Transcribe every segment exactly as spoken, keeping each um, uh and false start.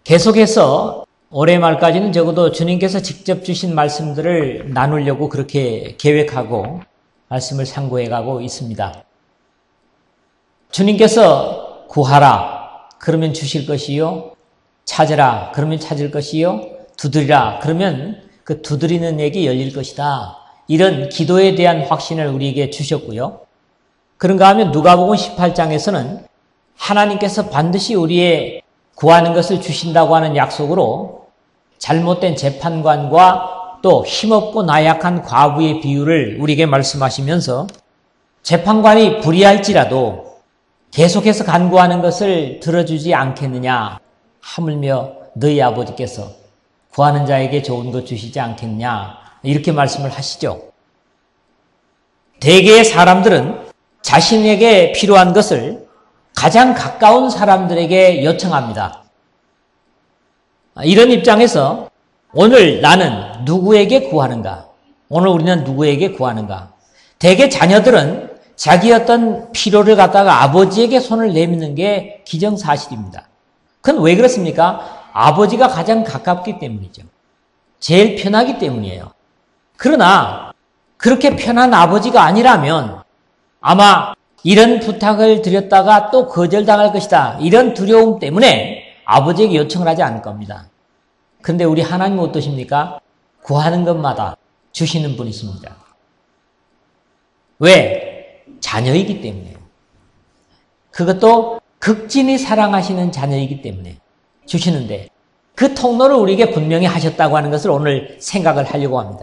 계속해서 올해 말까지는 적어도 주님께서 직접 주신 말씀들을 나누려고 그렇게 계획하고 말씀을 상고해가고 있습니다. 주님께서 구하라 그러면 주실 것이요, 찾으라 그러면 찾을 것이요, 두드리라 그러면 그 두드리는 에게 열릴 것이다. 이런 기도에 대한 확신을 우리에게 주셨고요. 그런가 하면 누가복음 십팔 장에서는 하나님께서 반드시 우리의 구하는 것을 주신다고 하는 약속으로 잘못된 재판관과 또 힘없고 나약한 과부의 비유를 우리에게 말씀하시면서 재판관이 불의할지라도 계속해서 간구하는 것을 들어주지 않겠느냐, 하물며 너희 아버지께서 구하는 자에게 좋은 것 주시지 않겠느냐, 이렇게 말씀을 하시죠. 대개의 사람들은 자신에게 필요한 것을 가장 가까운 사람들에게 요청합니다. 이런 입장에서 오늘 나는 누구에게 구하는가? 오늘 우리는 누구에게 구하는가? 대개 자녀들은 자기 어떤 필요를 갖다가 아버지에게 손을 내미는 게 기정사실입니다. 그건 왜 그렇습니까? 아버지가 가장 가깝기 때문이죠. 제일 편하기 때문이에요. 그러나 그렇게 편한 아버지가 아니라면 아마 이런 부탁을 드렸다가 또 거절당할 것이다, 이런 두려움 때문에 아버지에게 요청을 하지 않을 겁니다. 그런데 우리 하나님은 어떠십니까? 구하는 것마다 주시는 분이십니다. 왜? 자녀이기 때문에요. 그것도 극진히 사랑하시는 자녀이기 때문에 주시는데 그 통로를 우리에게 분명히 하셨다고 하는 것을 오늘 생각을 하려고 합니다.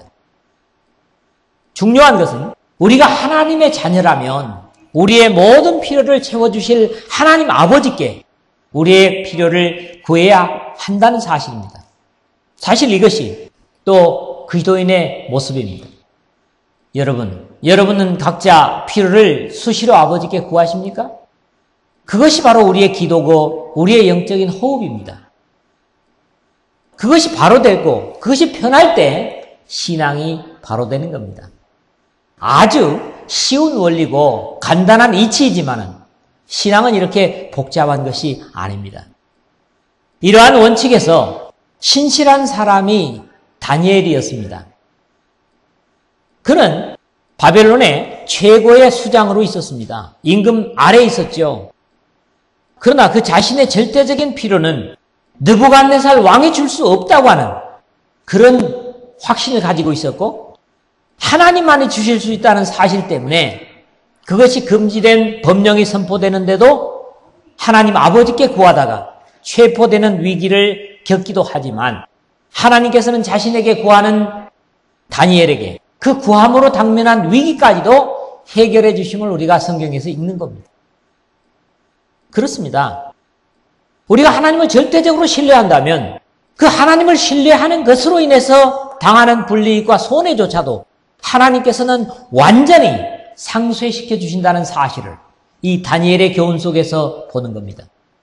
중요한 것은 우리가 하나님의 자녀라면 우리의 모든 필요를 채워주실 하나님 아버지께 우리의 필요를 구해야 한다는 사실입니다. 사실 이것이 또 기도인의 모습입니다. 여러분, 여러분은 각자 필요를 수시로 아버지께 구하십니까? 그것이 바로 우리의 기도고 우리의 영적인 호흡입니다. 그것이 바로 되고 그것이 편할 때 신앙이 바로 되는 겁니다. 아주 쉬운 원리고 간단한 이치이지만은 신앙은 이렇게 복잡한 것이 아닙니다. 이러한 원칙에서 신실한 사람이 다니엘이었습니다. 그는 바벨론의 최고의 수장으로 있었습니다. 임금 아래에 있었죠. 그러나 그 자신의 절대적인 필요는 느부갓네살 왕이 줄 수 없다고 하는 그런 확신을 가지고 있었고 하나님만이 주실 수 있다는 사실 때문에 그것이 금지된 법령이 선포되는데도 하나님 아버지께 구하다가 체포되는 위기를 겪기도 하지만 하나님께서는 자신에게 구하는 다니엘에게 그 구함으로 당면한 위기까지도 해결해 주심을 우리가 성경에서 읽는 겁니다. 그렇습니다. 우리가 하나님을 절대적으로 신뢰한다면 그 하나님을 신뢰하는 것으로 인해서 당하는 불이익과 손해조차도 하나님께서는 완전히 상쇄시켜 주신다는 사실을 이 다니엘의 교훈 속에서 보는 겁니다.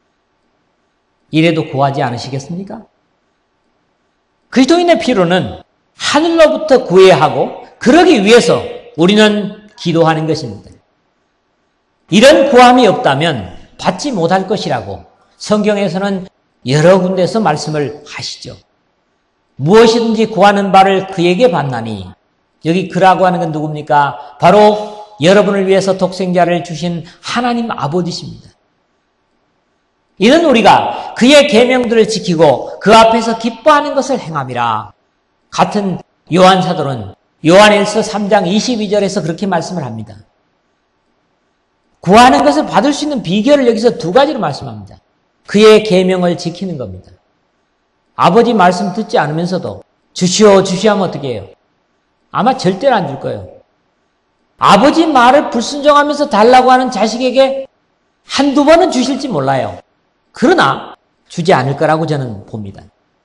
이래도 구하지 않으시겠습니까? 그리스도인의 필요는 하늘로부터 구해야 하고 그러기 위해서 우리는 기도하는 것입니다. 이런 구함이 없다면 받지 못할 것이라고 성경에서는 여러 군데서 말씀을 하시죠. 무엇이든지 구하는 바를 그에게 받나니, 여기 그라고 하는 건 누굽니까? 바로 여러분을 위해서 독생자를 주신 하나님 아버지십니다. 이는 우리가 그의 계명들을 지키고 그 앞에서 기뻐하는 것을 행함이라. 같은 요한 사도는 요한일서 삼 장 이십이 절에서 그렇게 말씀을 합니다. 구하는 것을 받을 수 있는 비결을 여기서 두 가지로 말씀합니다. 그의 계명을 지키는 겁니다. 아버지 말씀 듣지 않으면서도 주시오 주시오 하면 어떻게 해요? 아마 절대로 안 줄 거예요. 아버지 말을 불순종하면서 달라고 하는 자식에게 한두 번은 주실지 몰라요. 그러나 주지 않을 거라고 저는 봅니다.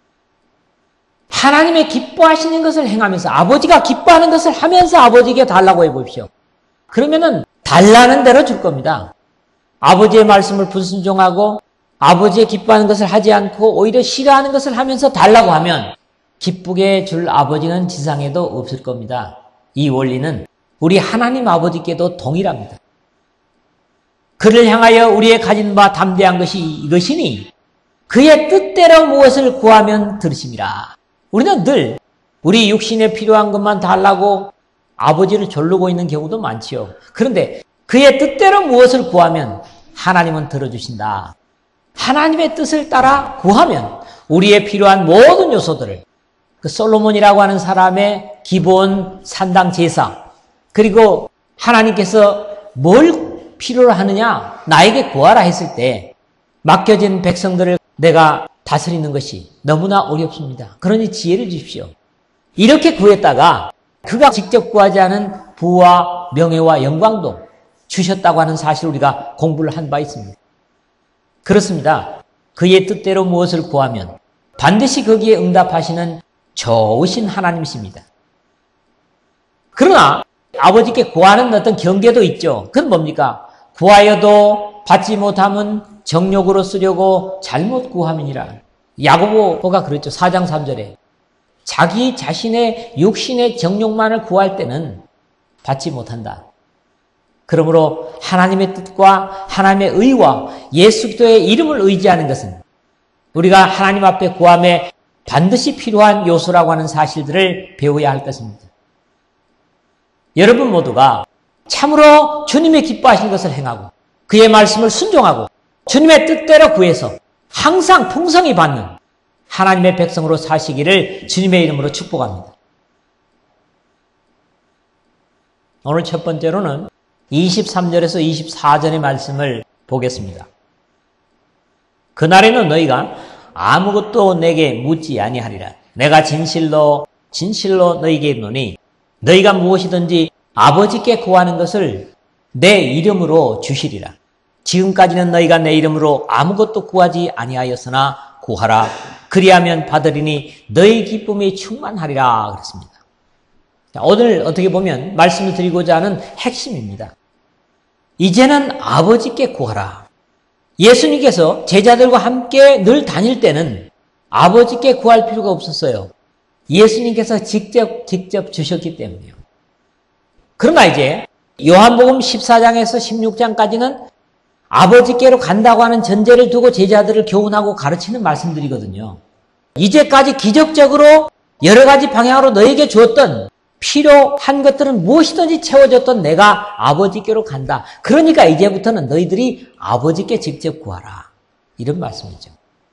하나님의 기뻐하시는 것을 행하면서 아버지가 기뻐하는 것을 하면서 아버지에게 달라고 해보십시오. 그러면은 달라는 대로 줄 겁니다. 아버지의 말씀을 불순종하고 아버지의 기뻐하는 것을 하지 않고 오히려 싫어하는 것을 하면서 달라고 하면 기쁘게 줄 아버지는 지상에도 없을 겁니다. 이 원리는 우리 하나님 아버지께도 동일합니다. 그를 향하여 우리의 가진 바 담대한 것이 이것이니 그의 뜻대로 무엇을 구하면 들으심이라. 우리는 늘 우리 육신에 필요한 것만 달라고 아버지를 졸르고 있는 경우도 많지요. 그런데 그의 뜻대로 무엇을 구하면 하나님은 들어주신다. 하나님의 뜻을 따라 구하면 우리의 필요한 모든 요소들을, 그 솔로몬이라고 하는 사람의 기본 산당 제사, 그리고 하나님께서 뭘 필요로 하느냐, 나에게 구하라 했을 때 맡겨진 백성들을 내가 다스리는 것이 너무나 어렵습니다. 그러니 지혜를 주십시오. 이렇게 구했다가 그가 직접 구하지 않은 부와 명예와 영광도 주셨다고 하는 사실을 우리가 공부를 한 바 있습니다. 그렇습니다. 그의 뜻대로 무엇을 구하면 반드시 거기에 응답하시는 좋으신 하나님이십니다. 그러나 아버지께 구하는 어떤 경계도 있죠. 그건 뭡니까? 구하여도 받지 못하면 정욕으로 쓰려고 잘못 구함이니라. 야고보가 그랬죠. 사 장 삼 절에. 자기 자신의 육신의 정욕만을 구할 때는 받지 못한다. 그러므로 하나님의 뜻과 하나님의 의와 예수 그리스도의 이름을 의지하는 것은 우리가 하나님 앞에 구함에 반드시 필요한 요소라고 하는 사실들을 배워야 할 것입니다. 여러분 모두가 참으로 주님의 기뻐하시는 것을 행하고 그의 말씀을 순종하고 주님의 뜻대로 구해서 항상 풍성히 받는 하나님의 백성으로 사시기를 주님의 이름으로 축복합니다. 오늘 첫 번째로는 이십삼 절에서 이십사 절의 말씀을 보겠습니다. 그날에는 너희가 아무것도 내게 묻지 아니하리라. 내가 진실로 진실로 너희에게 이르노니 너희가 무엇이든지 아버지께 구하는 것을 내 이름으로 주시리라. 지금까지는 너희가 내 이름으로 아무것도 구하지 아니하였으나 구하라. 그리하면 받으리니 너희 기쁨이 충만하리라 그랬습니다. 자, 오늘 어떻게 보면 말씀을 드리고자 하는 핵심입니다. 이제는 아버지께 구하라. 예수님께서 제자들과 함께 늘 다닐 때는 아버지께 구할 필요가 없었어요. 예수님께서 직접 직접 주셨기 때문이에요. 그러나 이제 요한복음 십사 장에서 십육 장까지는 아버지께로 간다고 하는 전제를 두고 제자들을 교훈하고 가르치는 말씀들이거든요. 이제까지 기적적으로 여러 가지 방향으로 너에게 주었던 필요한 것들은 무엇이든지 채워줬던 내가 아버지께로 간다. 그러니까 이제부터는 너희들이 아버지께 직접 구하라. 이런 말씀이죠.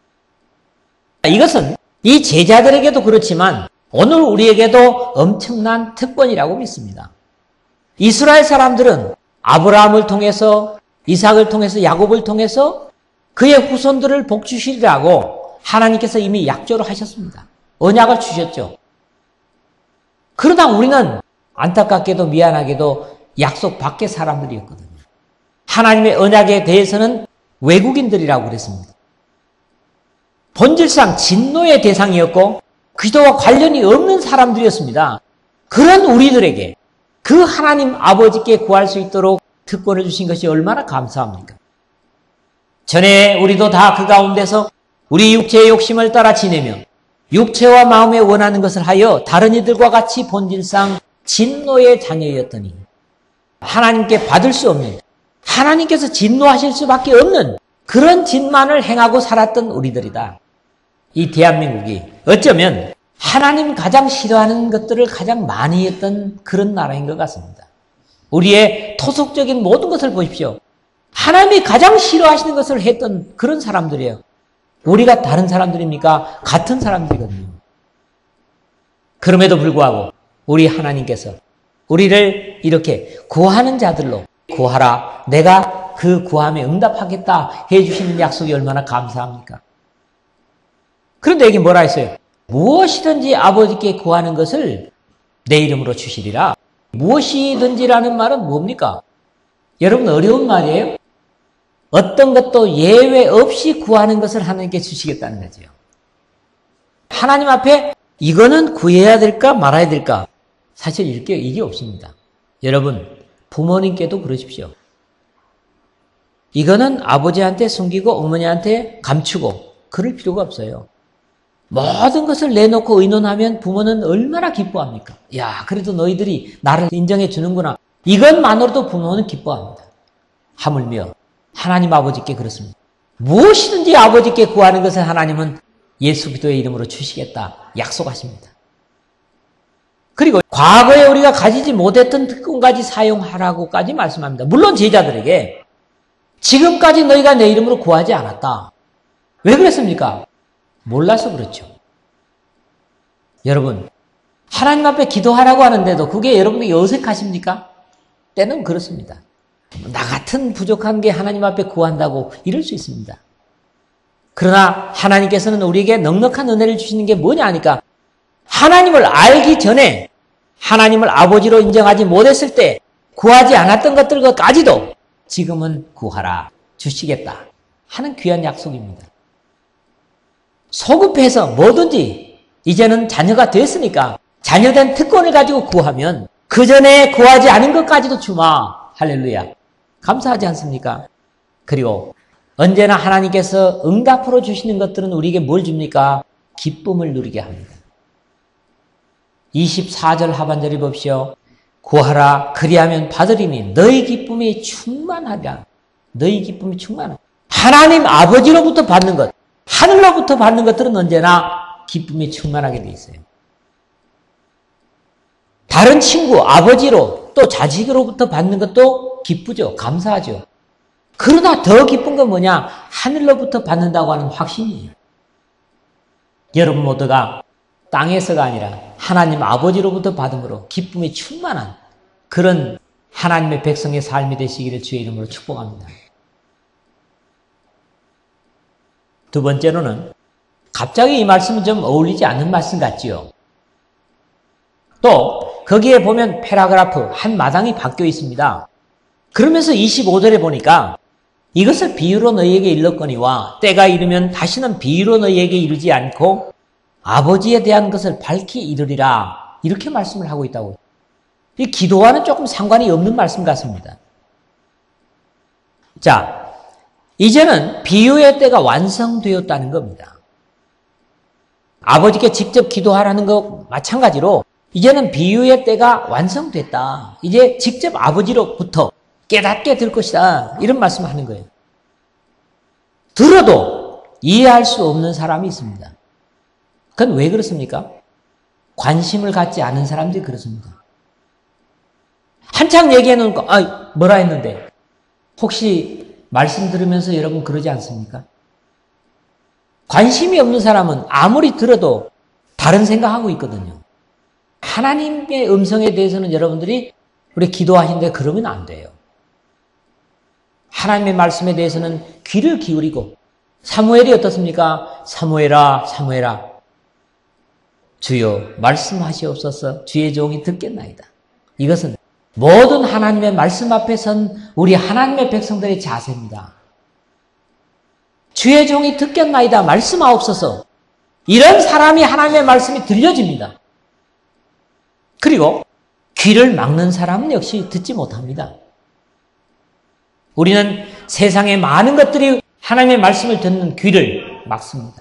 이것은 이 제자들에게도 그렇지만 오늘 우리에게도 엄청난 특권이라고 믿습니다. 이스라엘 사람들은 아브라함을 통해서 이삭을 통해서 야곱을 통해서 그의 후손들을 복주시리라고 하나님께서 이미 약조를 하셨습니다. 언약을 주셨죠. 그러나 우리는 안타깝게도 미안하게도 약속 밖의 사람들이었거든요. 하나님의 언약에 대해서는 외국인들이라고 그랬습니다. 본질상 진노의 대상이었고 그리스도와 관련이 없는 사람들이었습니다. 그런 우리들에게 그 하나님 아버지께 구할 수 있도록 특권을 주신 것이 얼마나 감사합니까? 전에 우리도 다 그 가운데서 우리 육체의 욕심을 따라 지내며 육체와 마음에 원하는 것을 하여 다른 이들과 같이 본질상 진노의 자녀였더니 하나님께 받을 수 없는, 하나님께서 진노하실 수밖에 없는 그런 짓만을 행하고 살았던 우리들이다. 이 대한민국이 어쩌면 하나님 가장 싫어하는 것들을 가장 많이 했던 그런 나라인 것 같습니다. 우리의 토속적인 모든 것을 보십시오. 하나님이 가장 싫어하시는 것을 했던 그런 사람들이에요. 우리가 다른 사람들입니까? 같은 사람들이거든요. 그럼에도 불구하고 우리 하나님께서 우리를 이렇게 구하는 자들로 구하라. 내가 그 구함에 응답하겠다 해주시는 약속이 얼마나 감사합니까? 그런데 여기 뭐라 했어요? 무엇이든지 아버지께 구하는 것을 내 이름으로 주시리라. 무엇이든지라는 말은 뭡니까? 여러분 어려운 말이에요? 어떤 것도 예외 없이 구하는 것을 하나님께 주시겠다는 거죠. 하나님 앞에 이거는 구해야 될까 말아야 될까? 사실 이게, 이게 없습니다. 여러분 부모님께도 그러십시오. 이거는 아버지한테 숨기고 어머니한테 감추고 그럴 필요가 없어요. 모든 것을 내놓고 의논하면 부모는 얼마나 기뻐합니까? 야, 그래도 너희들이 나를 인정해 주는구나. 이것만으로도 부모는 기뻐합니다. 하물며 하나님 아버지께 그렇습니다. 무엇이든지 아버지께 구하는 것을 하나님은 예수 그리스도의 이름으로 주시겠다 약속하십니다. 그리고 과거에 우리가 가지지 못했던 특권까지 사용하라고까지 말씀합니다. 물론 제자들에게 지금까지 너희가 내 이름으로 구하지 않았다. 왜 그랬습니까? 몰라서 그렇죠. 여러분, 하나님 앞에 기도하라고 하는데도 그게 여러분에게 어색하십니까? 때는 그렇습니다. 나 같은 부족한 게 하나님 앞에 구한다고 이럴 수 있습니다. 그러나 하나님께서는 우리에게 넉넉한 은혜를 주시는 게 뭐냐 하니까 하나님을 알기 전에 하나님을 아버지로 인정하지 못했을 때 구하지 않았던 것들까지도 지금은 구하라 주시겠다 하는 귀한 약속입니다. 소급해서 뭐든지 이제는 자녀가 됐으니까 자녀된 특권을 가지고 구하면 그 전에 구하지 않은 것까지도 주마. 할렐루야. 감사하지 않습니까? 그리고 언제나 하나님께서 응답으로 주시는 것들은 우리에게 뭘 줍니까? 기쁨을 누리게 합니다. 이십사 절 하반절에 봅시오. 구하라 그리하면 받으리니 너희 기쁨이 충만하리라. 너희 기쁨이 충만하리라. 하나님 아버지로부터 받는 것, 하늘로부터 받는 것들은 언제나 기쁨이 충만하게 돼 있어요. 다른 친구, 아버지로 또 자식으로부터 받는 것도 기쁘죠. 감사하죠. 그러나 더 기쁜 건 뭐냐? 하늘로부터 받는다고 하는 확신이에요. 여러분 모두가 땅에서가 아니라 하나님 아버지로부터 받음으로 기쁨이 충만한 그런 하나님의 백성의 삶이 되시기를 주의 이름으로 축복합니다. 두 번째로는 갑자기 이 말씀은 좀 어울리지 않는 말씀 같지요. 또 거기에 보면 패러그래프 한 마당이 바뀌어 있습니다. 그러면서 이십오 절에 보니까 이것을 비유로 너희에게 일렀거니와 때가 이르면 다시는 비유로 너희에게 이르지 않고 아버지에 대한 것을 밝히 이르리라 이렇게 말씀을 하고 있다고. 이 기도와는 조금 상관이 없는 말씀 같습니다. 자, 이제는 비유의 때가 완성되었다는 겁니다. 아버지께 직접 기도하라는 것 마찬가지로 이제는 비유의 때가 완성됐다. 이제 직접 아버지로부터 깨닫게 될 것이다. 이런 말씀을 하는 거예요. 들어도 이해할 수 없는 사람이 있습니다. 그건 왜 그렇습니까? 관심을 갖지 않은 사람들이 그렇습니다. 한창 얘기해 놓은 거, 아, 뭐라 했는데? 혹시 말씀 들으면서 여러분 그러지 않습니까? 관심이 없는 사람은 아무리 들어도 다른 생각하고 있거든요. 하나님의 음성에 대해서는 여러분들이 우리 기도하시는데 그러면 안 돼요. 하나님의 말씀에 대해서는 귀를 기울이고 사무엘이 어떻습니까? 사무엘아 사무엘아 주여 말씀하시옵소서 주의 종이 듣겠나이다. 이것은 모든 하나님의 말씀 앞에 선 우리 하나님의 백성들의 자세입니다. 주의 종이 듣겠나이다 말씀하옵소서. 이런 사람이 하나님의 말씀이 들려집니다. 그리고 귀를 막는 사람은 역시 듣지 못합니다. 우리는 세상의 많은 것들이 하나님의 말씀을 듣는 귀를 막습니다.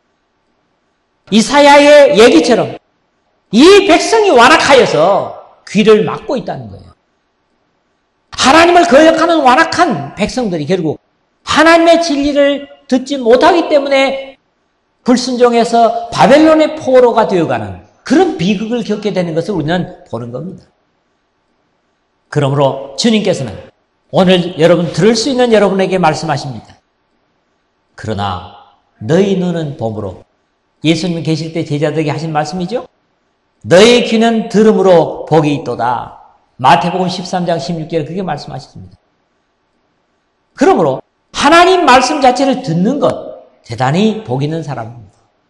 이사야의 얘기처럼 이 백성이 완악하여서 귀를 막고 있다는 거예요. 하나님을 거역하는 완악한 백성들이 결국 하나님의 진리를 듣지 못하기 때문에 불순종해서 바벨론의 포로가 되어가는 그런 비극을 겪게 되는 것을 우리는 보는 겁니다. 그러므로 주님께서는 오늘 여러분 들을 수 있는 여러분에게 말씀하십니다. 그러나 너희 눈은 봄으로 예수님 계실 때 제자들에게 하신 말씀이죠. 너희 귀는 들음으로 복이 있도다. 마태복음 십삼 장 십육 절에 그렇게 말씀하셨습니다. 그러므로 하나님 말씀 자체를 듣는 것 대단히 복 있는 사람입니다.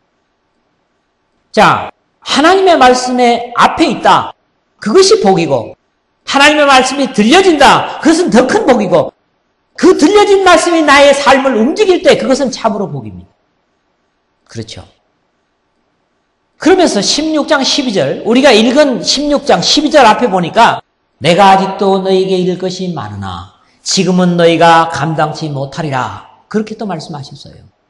자, 하나님의 말씀의 앞에 있다. 그것이 복이고 하나님의 말씀이 들려진다. 그것은 더 큰 복이고 그 들려진 말씀이 나의 삶을 움직일 때 그것은 참으로 복입니다. 그렇죠. 그러면서 십육 장 십이 절 우리가 읽은 십육 장 십이 절 앞에 보니까 내가 아직도 너희에게 이를 것이 많으나 지금은 너희가 감당치 못하리라. 그렇게 또 말씀하셨어요.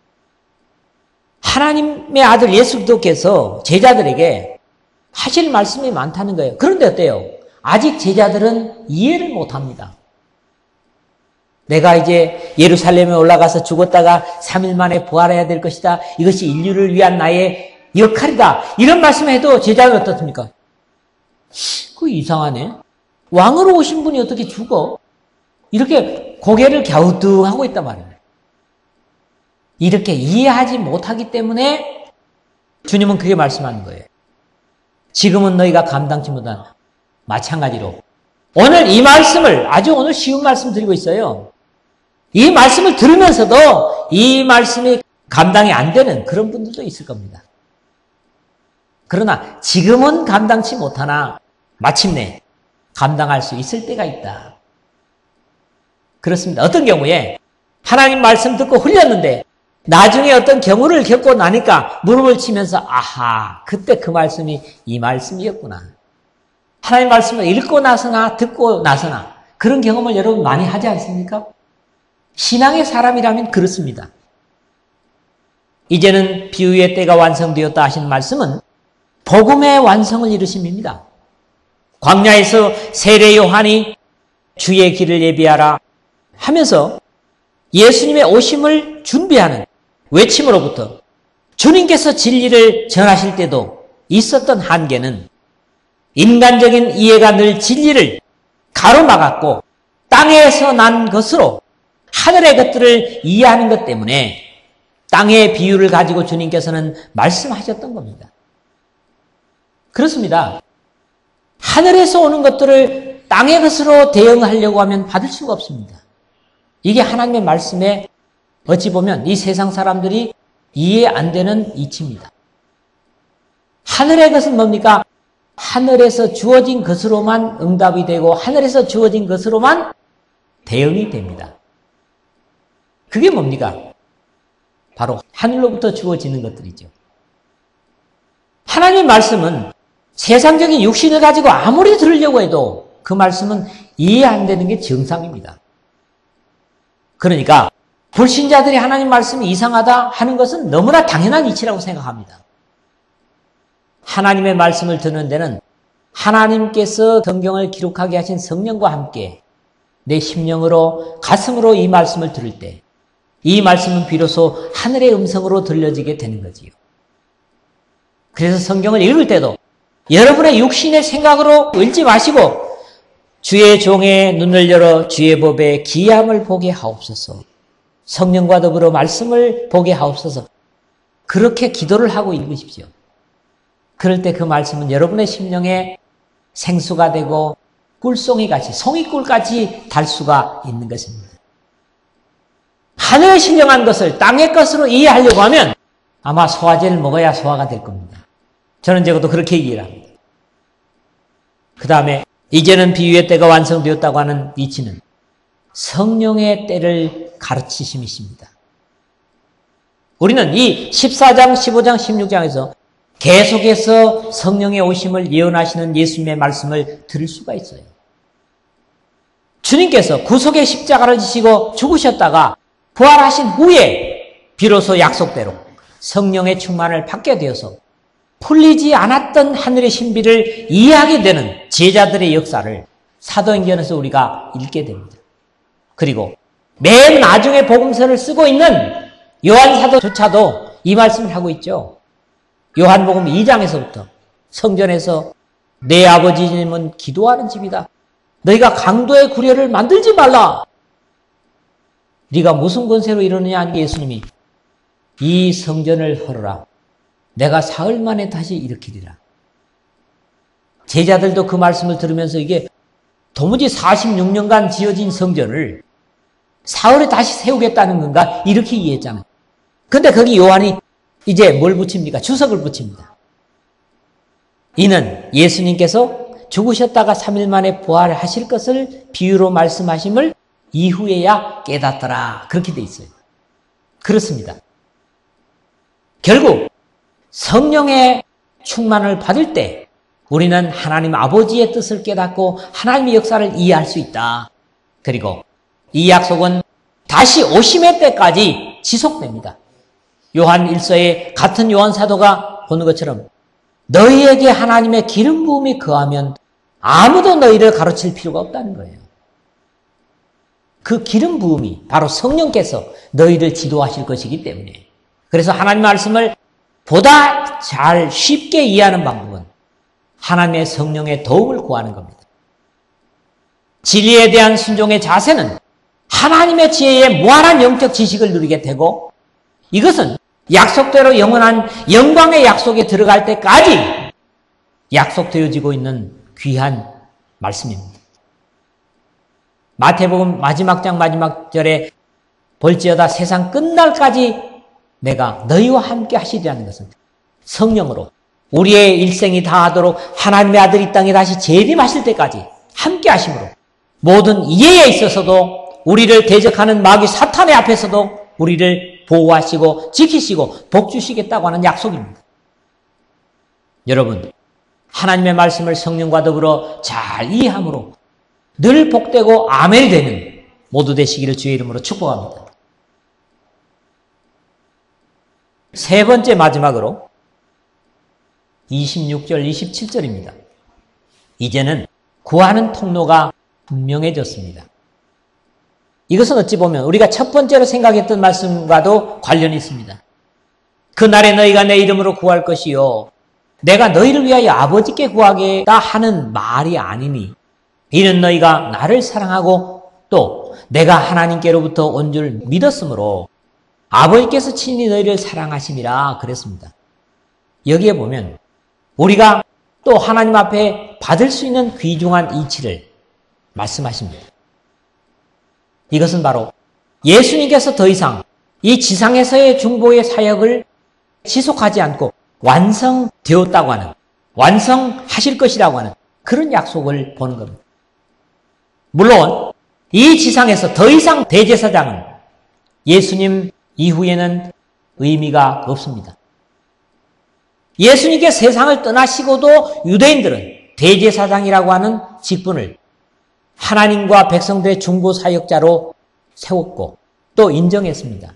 하나님의 아들 예수 그리스도께서 제자들에게 하실 말씀이 많다는 거예요. 그런데 어때요? 아직 제자들은 이해를 못합니다. 내가 이제 예루살렘에 올라가서 죽었다가 삼 일 만에 부활해야 될 것이다. 이것이 인류를 위한 나의 역할이다. 이런 말씀해도 제자는 어떻습니까? 그 이상하네. 왕으로 오신 분이 어떻게 죽어? 이렇게 고개를 갸우뚱하고 있단 말이에요. 이렇게 이해하지 못하기 때문에 주님은 그렇게 말씀하는 거예요. 지금은 너희가 감당치 못한 마찬가지로 오늘 이 말씀을 아주 오늘 쉬운 말씀 드리고 있어요. 이 말씀을 들으면서도 이 말씀이 감당이 안 되는 그런 분들도 있을 겁니다. 그러나 지금은 감당치 못하나 마침내 감당할 수 있을 때가 있다. 그렇습니다. 어떤 경우에 하나님 말씀 듣고 흘렸는데 나중에 어떤 경우를 겪고 나니까 무릎을 치면서 아하, 그때 그 말씀이 이 말씀이었구나. 하나님 말씀을 읽고 나서나 듣고 나서나 그런 경험을 여러분 많이 하지 않습니까? 신앙의 사람이라면 그렇습니다. 이제는 비유의 때가 완성되었다 하신 말씀은 복음의 완성을 이루심입니다. 광야에서 세례 요한이 주의 길을 예비하라 하면서 예수님의 오심을 준비하는 외침으로부터 주님께서 진리를 전하실 때도 있었던 한계는 인간적인 이해가 늘 진리를 가로막았고 땅에서 난 것으로 하늘의 것들을 이해하는 것 때문에 땅의 비유를 가지고 주님께서는 말씀하셨던 겁니다. 그렇습니다. 하늘에서 오는 것들을 땅의 것으로 대응하려고 하면 받을 수가 없습니다. 이게 하나님의 말씀에 어찌 보면 이 세상 사람들이 이해 안 되는 이치입니다. 하늘의 것은 뭡니까? 하늘에서 주어진 것으로만 응답이 되고 하늘에서 주어진 것으로만 대응이 됩니다. 그게 뭡니까? 바로 하늘로부터 주어지는 것들이죠. 하나님의 말씀은 세상적인 육신을 가지고 아무리 들으려고 해도 그 말씀은 이해 안 되는 게 정상입니다. 그러니까 불신자들이 하나님 말씀이 이상하다 하는 것은 너무나 당연한 이치라고 생각합니다. 하나님의 말씀을 듣는 데는 하나님께서 성경을 기록하게 하신 성령과 함께 내 심령으로 가슴으로 이 말씀을 들을 때 이 말씀은 비로소 하늘의 음성으로 들려지게 되는 거지요. 그래서 성경을 읽을 때도 여러분의 육신의 생각으로 읽지 마시고 주의 종의 눈을 열어 주의 법에 기이함을 보게 하옵소서. 성령과 더불어 말씀을 보게 하옵소서. 그렇게 기도를 하고 읽으십시오. 그럴 때 그 말씀은 여러분의 심령에 생수가 되고 꿀송이같이 송이꿀같이 달 수가 있는 것입니다. 하늘에 신령한 것을 땅의 것으로 이해하려고 하면 아마 소화제를 먹어야 소화가 될 겁니다. 저는 적어도 그렇게 이해를 합니다. 그 다음에 이제는 비유의 때가 완성되었다고 하는 이치는 성령의 때를 가르치심이십니다. 우리는 이 십사 장, 십오 장, 십육 장에서 계속해서 성령의 오심을 예언하시는 예수님의 말씀을 들을 수가 있어요. 주님께서 구속의 십자가를 지시고 죽으셨다가 부활하신 후에 비로소 약속대로 성령의 충만을 받게 되어서 풀리지 않았던 하늘의 신비를 이해하게 되는 제자들의 역사를 사도행전에서 우리가 읽게 됩니다. 그리고 맨 나중에 복음서를 쓰고 있는 요한 사도조차도 이 말씀을 하고 있죠. 요한복음 이 장에서부터 성전에서 내 아버지님은 기도하는 집이다. 너희가 강도의 구례를 만들지 말라. 네가 무슨 권세로 이러느냐 예수님이 이 성전을 헐어라. 내가 사흘 만에 다시 일으키리라. 제자들도 그 말씀을 들으면서 이게 도무지 사십육 년간 지어진 성전을 사흘에 다시 세우겠다는 건가? 이렇게 이해했잖아요. 근데 거기 요한이 이제 뭘 붙입니까? 주석을 붙입니다. 이는 예수님께서 죽으셨다가 삼 일 만에 부활하실 것을 비유로 말씀하심을 이후에야 깨닫더라. 그렇게 돼 있어요. 그렇습니다. 결국 성령의 충만을 받을 때 우리는 하나님 아버지의 뜻을 깨닫고 하나님의 역사를 이해할 수 있다. 그리고 이 약속은 다시 오심의 때까지 지속됩니다. 요한 일서에 같은 요한 사도가 보는 것처럼 너희에게 하나님의 기름 부음이 거하면 아무도 너희를 가르칠 필요가 없다는 거예요. 그 기름 부음이 바로 성령께서 너희를 지도하실 것이기 때문에. 그래서 하나님 말씀을 보다 잘 쉽게 이해하는 방법은 하나님의 성령의 도움을 구하는 겁니다. 진리에 대한 순종의 자세는 하나님의 지혜에 무한한 영적 지식을 누리게 되고, 이것은 약속대로 영원한 영광의 약속에 들어갈 때까지 약속되어지고 있는 귀한 말씀입니다. 마태복음 마지막 장 마지막 절에 볼지어다 세상 끝날까지 내가 너희와 함께 하시리라는 것은 성령으로 우리의 일생이 다하도록 하나님의 아들이 이 땅에 다시 재림하실 때까지 함께 하심으로 모든 이해에 있어서도 우리를 대적하는 마귀 사탄의 앞에서도 우리를 보호하시고 지키시고 복주시겠다고 하는 약속입니다. 여러분, 하나님의 말씀을 성령과 더불어 잘 이해함으로 늘 복되고 아멘이 되는 모두 되시기를 주의 이름으로 축복합니다. 세 번째 마지막으로 이십육 절 이십칠 절입니다. 이제는 구하는 통로가 분명해졌습니다. 이것은 어찌 보면 우리가 첫 번째로 생각했던 말씀과도 관련이 있습니다. 그날에 너희가 내 이름으로 구할 것이요 내가 너희를 위하여 아버지께 구하겠다 하는 말이 아니니 이는 너희가 나를 사랑하고 또 내가 하나님께로부터 온 줄 믿었으므로 아버지께서 친히 너희를 사랑하심이라 그랬습니다. 여기에 보면 우리가 또 하나님 앞에 받을 수 있는 귀중한 이치를 말씀하십니다. 이것은 바로 예수님께서 더 이상 이 지상에서의 중보의 사역을 지속하지 않고 완성되었다고 하는, 완성하실 것이라고 하는 그런 약속을 보는 겁니다. 물론 이 지상에서 더 이상 대제사장은 예수님 이후에는 의미가 없습니다. 예수님께 세상을 떠나시고도 유대인들은 대제사장이라고 하는 직분을 하나님과 백성들의 중보 사역자로 세웠고 또 인정했습니다.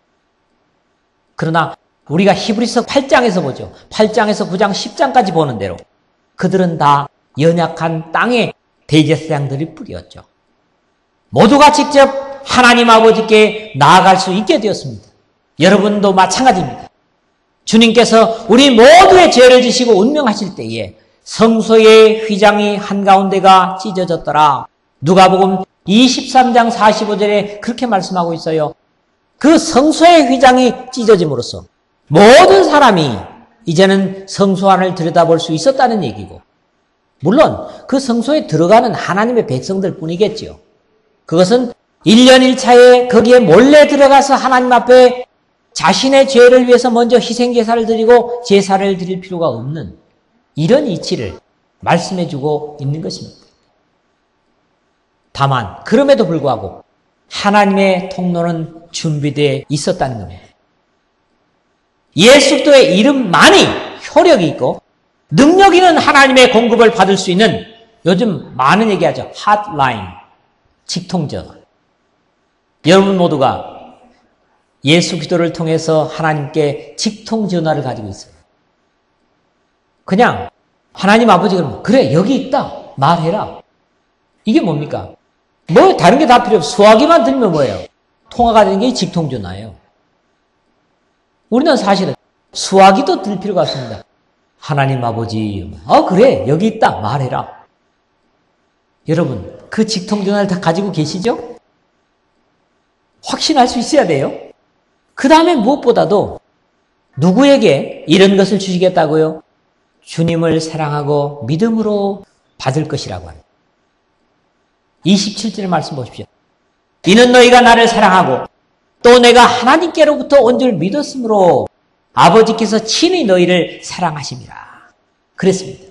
그러나 우리가 히브리서 팔 장에서 보죠. 팔 장에서 구 장, 십 장까지 보는 대로 그들은 다 연약한 땅의 대제사장들이 뿌리였죠. 모두가 직접 하나님 아버지께 나아갈 수 있게 되었습니다. 여러분도 마찬가지입니다. 주님께서 우리 모두의 죄를 지시고 운명하실 때에 성소의 휘장이 한가운데가 찢어졌더라. 누가복음 이십삼 장 사십오 절에 그렇게 말씀하고 있어요. 그 성소의 휘장이 찢어짐으로써 모든 사람이 이제는 성소 안을 들여다볼 수 있었다는 얘기고, 물론 그 성소에 들어가는 하나님의 백성들 뿐이겠지요. 그것은 일 년 일 차에 거기에 몰래 들어가서 하나님 앞에 자신의 죄를 위해서 먼저 희생제사를 드리고 제사를 드릴 필요가 없는 이런 이치를 말씀해주고 있는 것입니다. 다만 그럼에도 불구하고 하나님의 통로는 준비되어 있었다는 겁니다. 예수 그리스도의 이름만이 효력이 있고 능력 있는 하나님의 공급을 받을 수 있는, 요즘 많은 얘기하죠. 핫라인, 직통전화. 여러분 모두가 예수 그리스도를 통해서 하나님께 직통전화를 가지고 있어요. 그냥 하나님 아버지가 그러면 그래 여기 있다 말해라. 이게 뭡니까? 뭐 다른 게 다 필요 없어. 수화기만 들면 뭐예요? 통화가 되는 게 직통전화예요. 우리는 사실은 수화기도 들 필요가 없습니다. 하나님 아버지, 아 그래 여기 있다 말해라. 여러분 그 직통전화를 다 가지고 계시죠? 확신할 수 있어야 돼요. 그 다음에 무엇보다도 누구에게 이런 것을 주시겠다고요? 주님을 사랑하고 믿음으로 받을 것이라고 합니다. 이십칠 절 말씀 보십시오. 이는 너희가 나를 사랑하고 또 내가 하나님께로부터 온 줄 믿었으므로 아버지께서 친히 너희를 사랑하심이라 그랬습니다.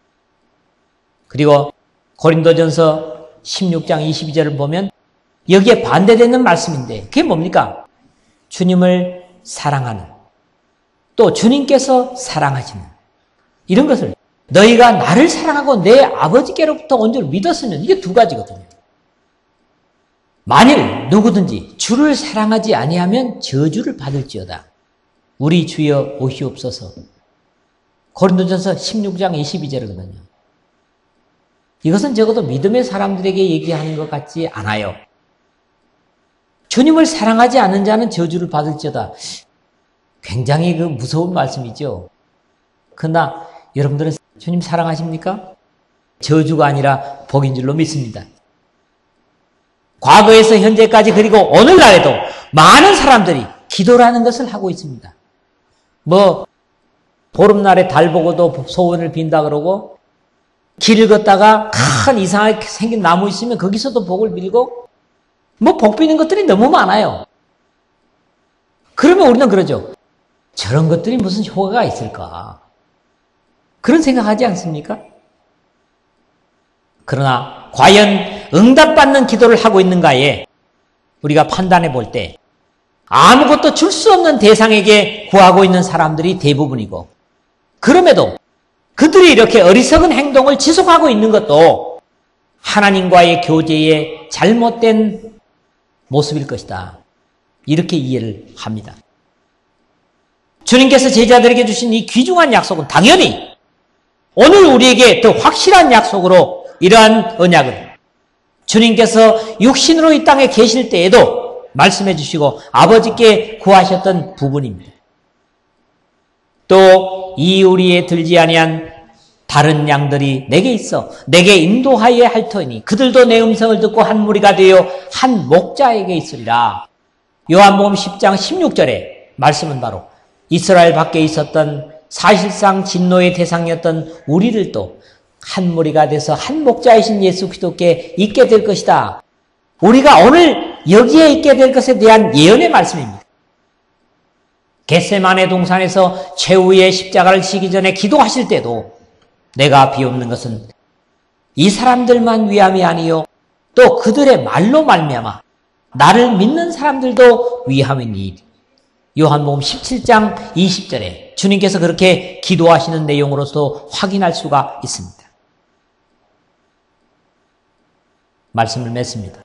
그리고 고린도전서 십육 장 이십이 절을 보면 여기에 반대되는 말씀인데 그게 뭡니까? 주님을 사랑하는, 또 주님께서 사랑하시는, 이런 것을 너희가 나를 사랑하고 내 아버지께로부터 온 줄 믿었으면, 이게 두 가지거든요. 만일 누구든지 주를 사랑하지 아니하면 저주를 받을지어다. 우리 주여 오시옵소서. 고린도전서 십육 장 이십이 절이거든요. 이것은 적어도 믿음의 사람들에게 얘기하는 것 같지 않아요. 주님을 사랑하지 않는 자는 저주를 받을지어다. 굉장히 그 무서운 말씀이죠. 그러나 여러분들은 주님 사랑하십니까? 저주가 아니라 복인 줄로 믿습니다. 과거에서 현재까지 그리고 오늘날에도 많은 사람들이 기도라는 것을 하고 있습니다. 뭐 보름날에 달 보고도 소원을 빈다 그러고, 길을 걷다가 큰 이상하게 생긴 나무 있으면 거기서도 복을 빌고, 뭐 복 비는 것들이 너무 많아요. 그러면 우리는 그러죠. 저런 것들이 무슨 효과가 있을까? 그런 생각하지 않습니까? 그러나 과연 응답받는 기도를 하고 있는가에 우리가 판단해 볼 때 아무것도 줄 수 없는 대상에게 구하고 있는 사람들이 대부분이고, 그럼에도 그들이 이렇게 어리석은 행동을 지속하고 있는 것도 하나님과의 교제의 잘못된 모습일 것이다. 이렇게 이해를 합니다. 주님께서 제자들에게 주신 이 귀중한 약속은 당연히 오늘 우리에게 더 확실한 약속으로 이러한 언약은 주님께서 육신으로 이 땅에 계실 때에도 말씀해 주시고 아버지께 구하셨던 부분입니다. 또 이 우리에 들지 아니한 다른 양들이 내게 있어 내게 인도하여야 할 터이니 그들도 내 음성을 듣고 한 무리가 되어 한 목자에게 있으리라. 요한복음 십 장 십육 절에 말씀은 바로 이스라엘 밖에 있었던 사실상 진노의 대상이었던 우리를 또 한 무리가 돼서 한 목자이신 예수 그리스도께 있게 될 것이다. 우리가 오늘 여기에 있게 될 것에 대한 예언의 말씀입니다. 겟세마네 동산에서 최후의 십자가를 지기 전에 기도하실 때도 내가 비옵는 것은 이 사람들만 위함이 아니요 또 그들의 말로 말미암아 나를 믿는 사람들도 위함이니. 요한복음 십칠 장 이십 절에 주님께서 그렇게 기도하시는 내용으로서 확인할 수가 있습니다. 말씀을 맺습니다.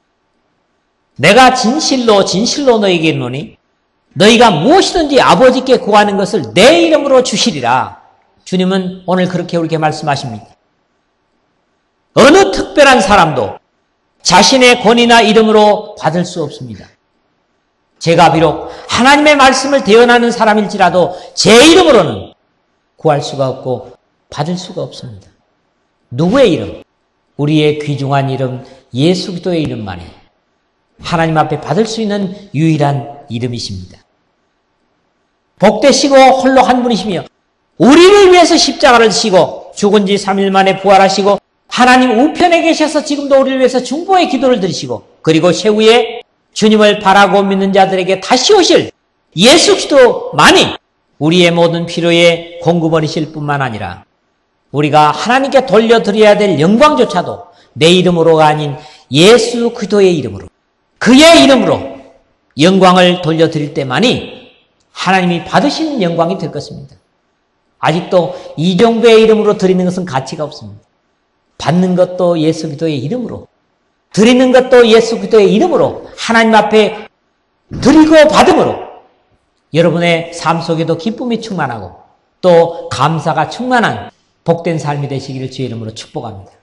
내가 진실로 진실로 너에게 이르노니 너희가 무엇이든지 아버지께 구하는 것을 내 이름으로 주시리라. 주님은 오늘 그렇게 우리에게 말씀하십니다. 어느 특별한 사람도 자신의 권위나 이름으로 받을 수 없습니다. 제가 비록 하나님의 말씀을 대언하는 사람일지라도 제 이름으로는 구할 수가 없고 받을 수가 없습니다. 누구의 이름? 우리의 귀중한 이름 예수 그리스도의 이름만이 하나님 앞에 받을 수 있는 유일한 이름이십니다. 복되시고 홀로 한 분이시며 우리를 위해서 십자가를 지시고 죽은 지 삼 일 만에 부활하시고 하나님 우편에 계셔서 지금도 우리를 위해서 중보의 기도를 드리시고 그리고 세후에 주님을 바라고 믿는 자들에게 다시 오실 예수 그리스도만이 우리의 모든 필요에 공급원이실 뿐만 아니라 우리가 하나님께 돌려드려야 될 영광조차도 내 이름으로가 아닌 예수 그리스도의 이름으로 그의 이름으로 영광을 돌려드릴 때만이 하나님이 받으시는 영광이 될 것입니다. 아직도 이 정도의 이름으로 드리는 것은 가치가 없습니다. 받는 것도 예수 그리스도의 이름으로, 드리는 것도 예수 그리스도의 이름으로 하나님 앞에 드리고 받음으로 여러분의 삶 속에도 기쁨이 충만하고 또 감사가 충만한 복된 삶이 되시기를 주의 이름으로 축복합니다.